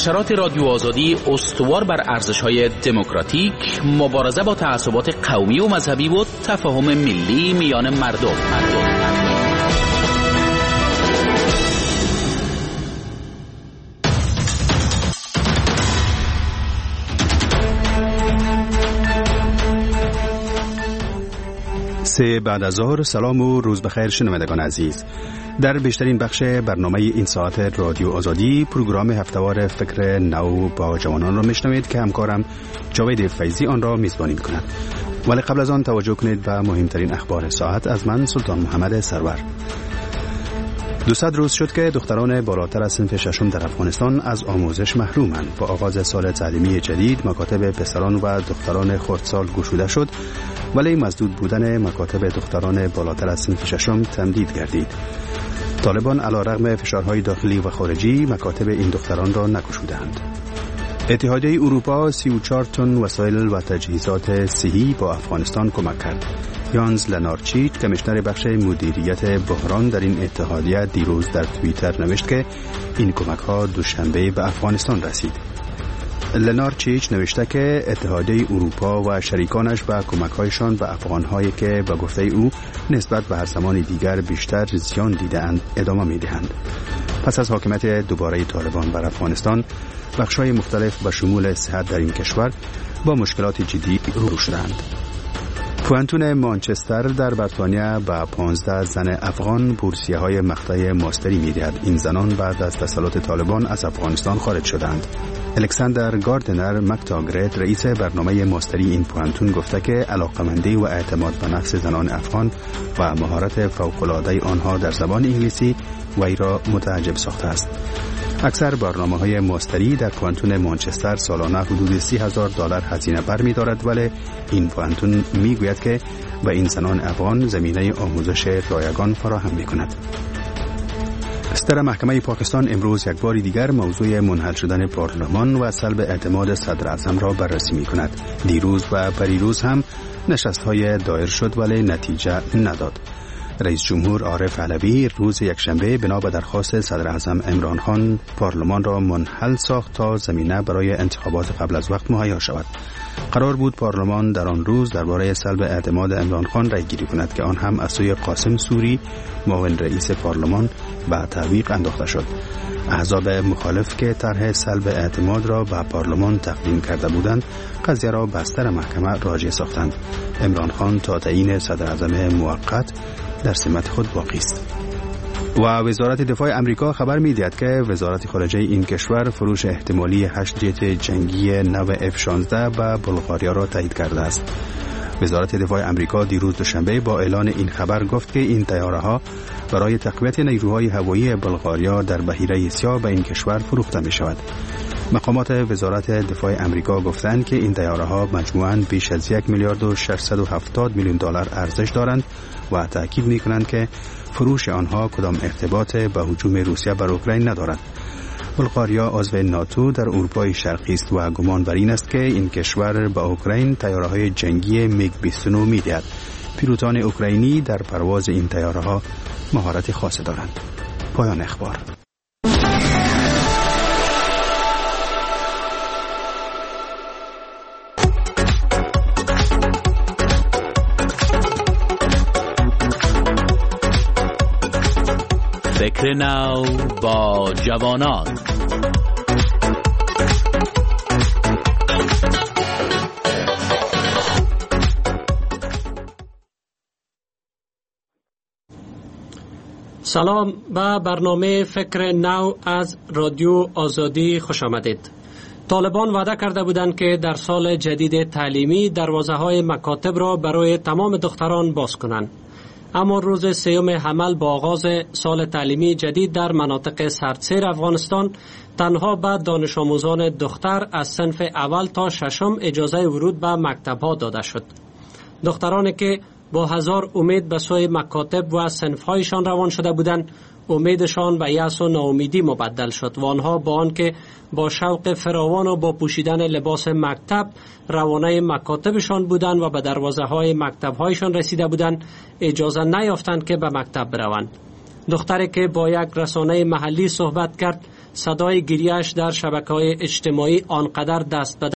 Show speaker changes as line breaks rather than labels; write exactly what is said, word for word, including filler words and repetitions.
نشرات رادیو آزادی استوار بر ارزش‌های دموکراتیک، مبارزه با تعصبات قومی و مذهبی و تفاهم ملی میان مردم. مردم.
سه بعد از ظهر، سلام و روز بخیر شنوندگان عزیز. در بیشترین بخش برنامه این ساعت رادیو آزادی پروگرام هفته‌وار فکر نو با جوانان را میشنوید که همکارم جاوید فیضی آن را میزبانی میکند. ولی قبل از آن توجه کنید به مهمترین اخبار ساعت از من سلطان محمد سرور. دوصد روز شد که دختران بالاتر از صنف ششم در افغانستان از آموزش محرومند. با آغاز سال تعلیمی جدید مکاتب پسران و دختران خردسال گشوده شد، ولی مسدود بودن مکاتب دختران بالاتر از صنف ششم تمدید گردید. طالبان علیرغم فشارهای داخلی و خارجی مکاتب این دختران را نگشودند. اتحادیه اروپا سی و چهار تن وسایل و تجهیزات صحی با افغانستان کمک کرد. یانز لنارچیچ کمیشنر بخش مدیریت بحران در این اتحادیه دیروز در توییتر نوشت که این کمک ها دوشنبه به افغانستان رسید. لنارچیچ نوشته که اتحادیه اروپا و شریکانش با کمک‌هایشان به افغان‌هایی که به گفته او نسبت به هر زمان دیگر بیشتر زیان دیده‌اند ادامه می‌دهند. پس از حاکمیت دوباره طالبان بر افغانستان، بخش‌های مختلف به شمول صحت در این کشور با مشکلات جدی روبرو شدند. پوانتون مانچستر در بریتانیا به پانزده زن افغان بورسیه‌های مقطع ماستری می‌دهد. این زنان بعد از تسلط طالبان از افغانستان خارج شدند. الکساندر گاردنر مکتاگرت رئیس برنامه ماستری این پوانتون گفته که علاقمندی و اعتماد به نفس زنان افغان و مهارت فوق‌العاده آنها در زبان انگلیسی وی را متعجب ساخته است. اکثر برنامه‌های ماستری در پوانتون مانچستر سالانه حدود سی هزار دلار هزینه برمی‌دارد، ولی این پوانتون می‌گوید که به این زنان افغان زمینه آموزش رایگان فراهم می‌کند. ستر محکمه پاکستان امروز یک بار دیگر موضوع منحل شدن پارلمان و سلب اعتماد صدر اعظم را بررسی می‌کند. دیروز و پریروز هم نشست‌های دایر شد ولی نتیجه نداد. رئیس جمهور عارف علوی روز یکشنبه بنا به درخواست صدر اعظم عمران خان پارلمان را منحل ساخت تا زمینه برای انتخابات قبل از وقت مهیا شود. قرار بود پارلمان در آن روز درباره سلب اعتماد عمران خان رای گیری کند که آن هم از سوی قاسم سوری معاون رئیس پارلمان به تعویق انداخته شد. احزاب مخالف که طرح سلب اعتماد را به پارلمان تقدیم کرده بودند قضیه را به ستر محکمه راجع ساختند. عمران خان تا تعیین صدر اعظم موقت در سمت خود باقی است. و وزارت دفاع امریکا خبر می‌دهد که وزارت خارجه این کشور فروش احتمالی هشت جت جنگی نو اف شانزده به بلغاریا را تایید کرده است. وزارت دفاع امریکا دیروز دوشنبه با اعلان این خبر گفت که این طیاره‌ها برای تقویت نیروهای هوایی بلغاریا در بحیره سیاه به این کشور فروخته می‌شود. مقامات وزارت دفاع امریکا گفتند که این طیاره‌ها مجموعاً بیش از یک میلیارد و ششصد و هفتاد میلیون دلار ارزش دارند و تأکید می‌کنند که فروش آنها کدام ارتباط به هجوم روسیه بر اوکراین ندارد. بلغاریا عضو ناتو در اروپای شرقی است و گمان بر این است که این کشور به اوکراین طیاره‌های جنگی میگ بیست و نه می‌دهد. پیلوتان اوکراینی در پرواز این طیاره‌ها مهارت خاصی دارند. پایان اخبار.
فکر نو با جوانان.
سلام به برنامه فکر نو از رادیو آزادی خوش آمدید. طالبان وعده کرده بودند که در سال جدید تعلیمی دروازه‌های مکاتب را برای تمام دختران باز کنند. اما روز سیوم حمل با آغاز سال تعلیمی جدید در مناطق سردسیر افغانستان تنها به دانش آموزان دختر از صنف اول تا ششم اجازه ورود به مکتب‌ها داده شد. دخترانی که با هزار امید به سوی مکاتب و صنف‌هایشان روان شده بودند، امیدشان به یأس و ناامیدی مبدل شد و آنها با آنکه با شوق فراوان و با پوشیدن لباس مکتب روانه مکاتبشان بودند و به دروازه های مکتب هایشان رسیده بودند، اجازه نیافتند که به مکتب بروند. دختری که با یک رسانه محلی صحبت کرد صدای گریه‌اش در شبکه‌های اجتماعی آنقدر دست به